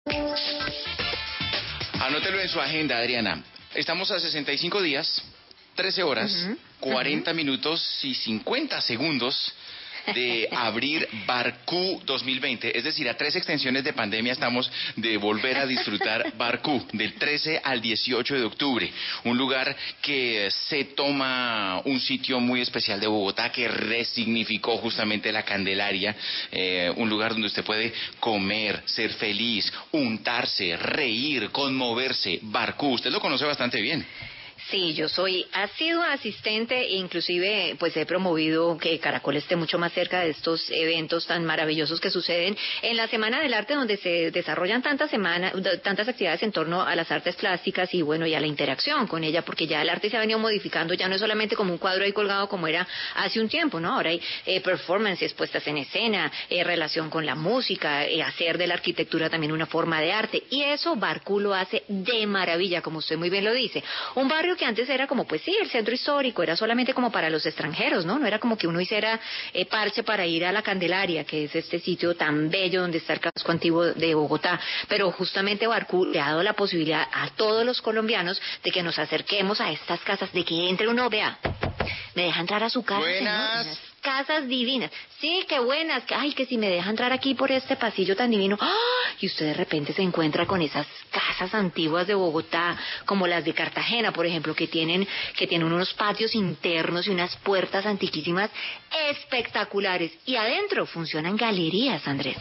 Anótelo en su agenda, Adriana. Estamos a 65 días, 13 horas, 40 minutos y 50 segundos de abrir Barcú 2020. Es decir, a 3 extensiones de pandemia estamos de volver a disfrutar Barcú, del 13 al 18 de octubre. Un lugar que se toma un sitio muy especial de Bogotá, que resignificó justamente la Candelaria. Un lugar donde usted puede comer, ser feliz, untarse, reír, conmoverse. Barcú, usted lo conoce bastante bien. Sí, yo soy asidua asistente e inclusive pues he promovido que Caracol esté mucho más cerca de estos eventos tan maravillosos que suceden en la Semana del Arte, donde se desarrollan tantas actividades en torno a las artes plásticas y bueno, y a la interacción con ella, porque ya el arte se ha venido modificando, ya no es solamente como un cuadro ahí colgado como era hace un tiempo, ¿no? Ahora hay performances puestas en escena, relación con la música, hacer de la arquitectura también una forma de arte, y eso Barcú lo hace de maravilla, como usted muy bien lo dice. Un barrio que antes era como, pues sí, el centro histórico, era solamente como para los extranjeros, ¿no? No era como que uno hiciera parche para ir a la Candelaria, que es este sitio tan bello donde está el casco antiguo de Bogotá, pero justamente Barcú le ha dado la posibilidad a todos los colombianos de que nos acerquemos a estas casas, de que entre uno, vea, me deja entrar a su casa. Buenas. Señor, casas divinas, sí, qué buenas, ay, que si me deja entrar aquí por este pasillo tan divino, ¡ah! Y usted de repente se encuentra con esas casas antiguas de Bogotá, como las de Cartagena, por ejemplo, que tienen unos patios internos y unas puertas antiquísimas espectaculares, y adentro funcionan galerías, Andrés.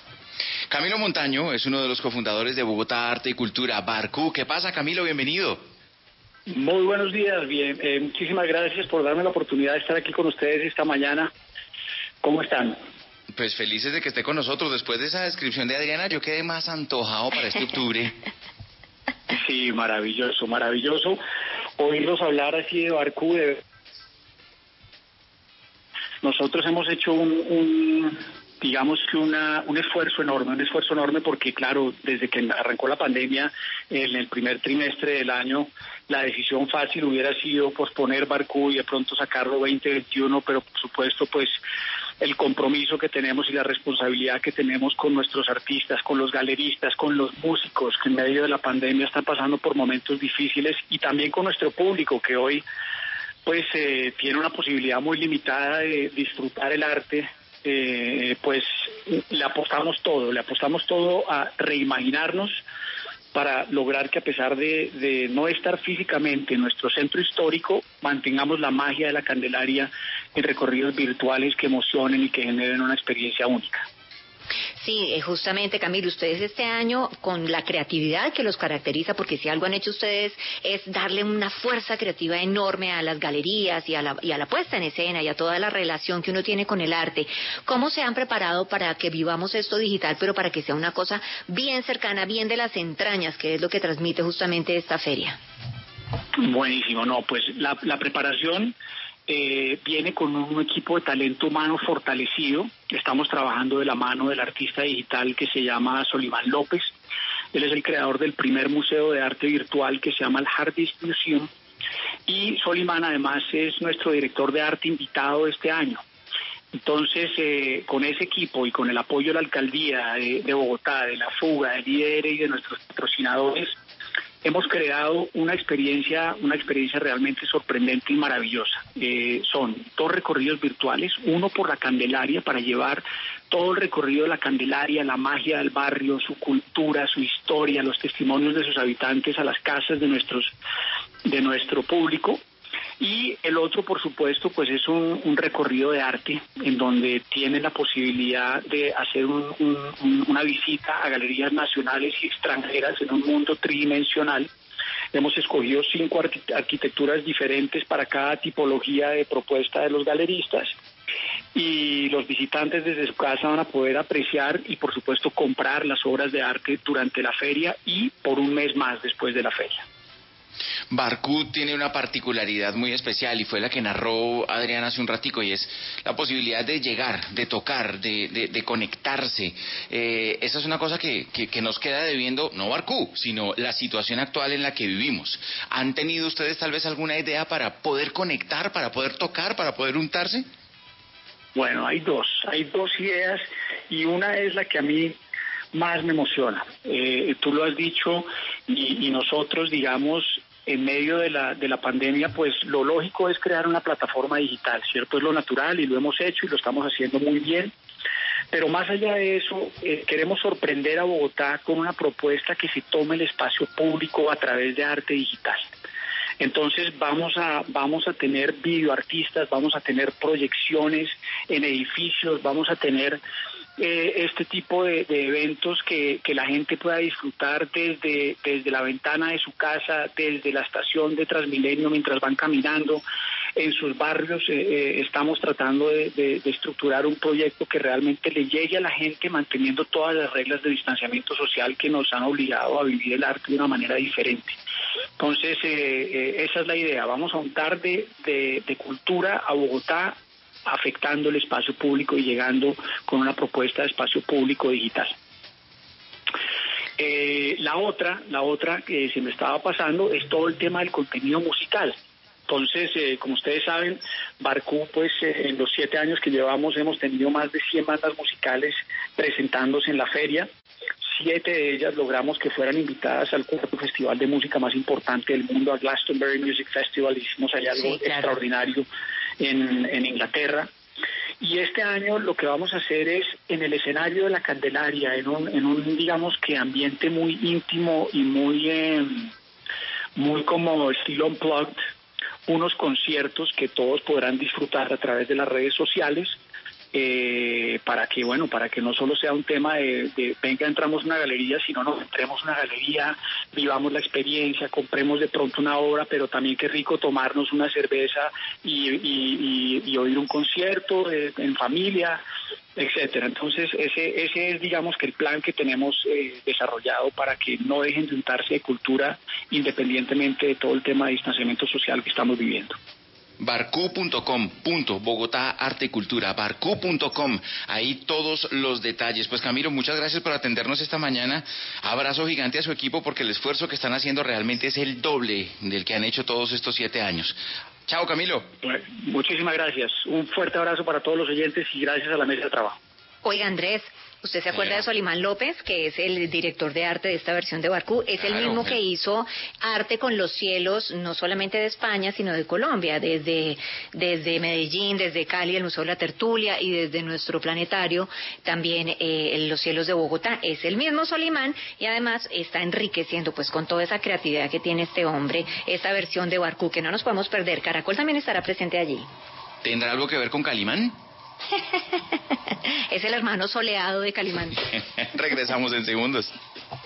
Camilo Montaño es uno de los cofundadores de Bogotá Arte y Cultura, Barcú. ¿Qué pasa, Camilo? Bienvenido. Muy buenos días, bien, muchísimas gracias por darme la oportunidad de estar aquí con ustedes esta mañana. ¿Cómo están? Pues felices de que esté con nosotros. Después de esa descripción de Adriana, yo quedé más antojado para este octubre. Sí, maravilloso, maravilloso oírlos hablar así de Barcú. Nosotros hemos hecho digamos que un esfuerzo enorme porque claro, desde que arrancó la pandemia en el primer trimestre del año, la decisión fácil hubiera sido posponer Barcú y de pronto sacarlo 2021, pero por supuesto pues el compromiso que tenemos y la responsabilidad que tenemos con nuestros artistas, con los galeristas, con los músicos que en medio de la pandemia están pasando por momentos difíciles, y también con nuestro público que hoy pues tiene una posibilidad muy limitada de disfrutar el arte. Pues le apostamos todo a reimaginarnos para lograr que, a pesar de no estar físicamente en nuestro centro histórico, mantengamos la magia de la Candelaria en recorridos virtuales que emocionen y que generen una experiencia única. Sí, justamente, Camilo, ustedes este año, con la creatividad que los caracteriza, porque si algo han hecho ustedes es darle una fuerza creativa enorme a las galerías y a la puesta en escena y a toda la relación que uno tiene con el arte. ¿Cómo se han preparado para que vivamos esto digital, pero para que sea una cosa bien cercana, bien de las entrañas, que es lo que transmite justamente esta feria? Buenísimo, no, pues la preparación viene con un equipo de talento humano fortalecido. Estamos trabajando de la mano del artista digital que se llama Solimán López. Él es el creador del primer museo de arte virtual que se llama el Hard Disk Museum, y Solimán además es nuestro director de arte invitado este año. Entonces, con ese equipo y con el apoyo de la alcaldía de Bogotá, de la Fuga, del IDR y de nuestros patrocinadores, hemos creado una experiencia realmente sorprendente y maravillosa. Son 2 recorridos virtuales, uno por la Candelaria para llevar todo el recorrido de la Candelaria, la magia del barrio, su cultura, su historia, los testimonios de sus habitantes a las casas de nuestro público. Y el otro, por supuesto, pues es un recorrido de arte en donde tienen la posibilidad de hacer una visita a galerías nacionales y extranjeras en un mundo tridimensional. Hemos escogido 5 arquitecturas diferentes para cada tipología de propuesta de los galeristas, y los visitantes desde su casa van a poder apreciar y, por supuesto, comprar las obras de arte durante la feria y por un mes más después de la feria. Barcú tiene una particularidad muy especial y fue la que narró Adriana hace un ratico, y es la posibilidad de llegar, de tocar, de conectarse. Esa es una cosa que nos queda debiendo, no Barcú, sino la situación actual en la que vivimos. ¿Han tenido ustedes tal vez alguna idea para poder conectar, para poder tocar, para poder untarse? Bueno, hay dos ideas, y una es la que a mí más me emociona. Tú lo has dicho y nosotros, digamos, en medio de la pandemia, pues lo lógico es crear una plataforma digital, ¿cierto? Es lo natural y lo hemos hecho y lo estamos haciendo muy bien. Pero más allá de eso, queremos sorprender a Bogotá con una propuesta que se tome el espacio público a través de arte digital. Entonces vamos a tener videoartistas, vamos a tener proyecciones en edificios, vamos a tener este tipo de eventos que la gente pueda disfrutar desde la ventana de su casa, desde la estación de Transmilenio mientras van caminando en sus barrios. Estamos tratando de estructurar un proyecto que realmente le llegue a la gente manteniendo todas las reglas de distanciamiento social que nos han obligado a vivir el arte de una manera diferente. Entonces, esa es la idea. Vamos a untar de cultura a Bogotá, afectando el espacio público y llegando con una propuesta de espacio público digital. La otra que se me estaba pasando es todo el tema del contenido musical. Entonces, como ustedes saben, Barcú, pues en los 7 años que llevamos hemos tenido más de 100 bandas musicales presentándose en la feria. 7 de ellas logramos que fueran invitadas al cuarto festival de música más importante del mundo, a Glastonbury Music Festival. Hicimos allá algo extraordinario en Inglaterra. Y este año lo que vamos a hacer es en el escenario de la Candelaria, en un digamos que ambiente muy íntimo y muy como estilo unplugged, unos conciertos que todos podrán disfrutar a través de las redes sociales. Para que no solo sea un tema de venga, entramos a una galería, sino nos entremos a una galería, vivamos la experiencia, compremos de pronto una obra, pero también qué rico tomarnos una cerveza y oír un concierto en familia, etcétera. Entonces ese es, digamos, que el plan que tenemos desarrollado para que no dejen de untarse de cultura independientemente de todo el tema de distanciamiento social que estamos viviendo. Barcú.com, Bogotá Arte y Cultura, barcú.com, ahí todos los detalles. Pues Camilo, muchas gracias por atendernos esta mañana. Abrazo gigante a su equipo porque el esfuerzo que están haciendo realmente es el doble del que han hecho todos estos 7 años. Chao, Camilo. Bueno, muchísimas gracias. Un fuerte abrazo para todos los oyentes y gracias a la mesa de trabajo. Oiga, Andrés, ¿usted se acuerda de Solimán López, que es el director de arte de esta versión de Barcú? Es el mismo que hizo arte con los cielos, no solamente de España, sino de Colombia, desde Medellín, desde Cali, el Museo de la Tertulia, y desde nuestro planetario, también los cielos de Bogotá. Es el mismo Solimán, y además está enriqueciendo, pues, con toda esa creatividad que tiene este hombre, esta versión de Barcú, que no nos podemos perder. Caracol también estará presente allí. ¿Tendrá algo que ver con Calimán? Es el hermano soleado de Calimán. Regresamos en segundos.